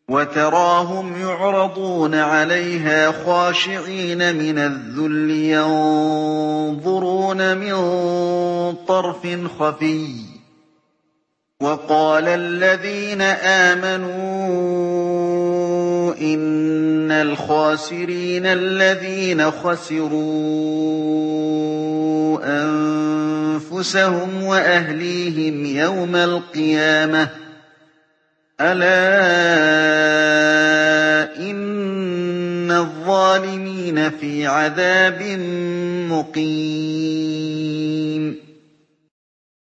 وَتَرَاهُمْ يُعْرَضُونَ عَلَيْهَا خَاشِعِينَ مِنَ الذُّلِّ يَنظُرُونَ مِن طَرْفٍ خَفِيٍّ ۗ وَقَالَ الَّذِينَ آمَنُوا إِنَّ الْخَاسِرِينَ الَّذِينَ خَسِرُوا أَنفُسَهُمْ وَأَهْلِيهِمْ يَوْمَ الْقِيَامَةِ ۗ أَلَا إِنَّ الظَّالِمِينَ فِي عَذَابٍ مُّقِيمٍ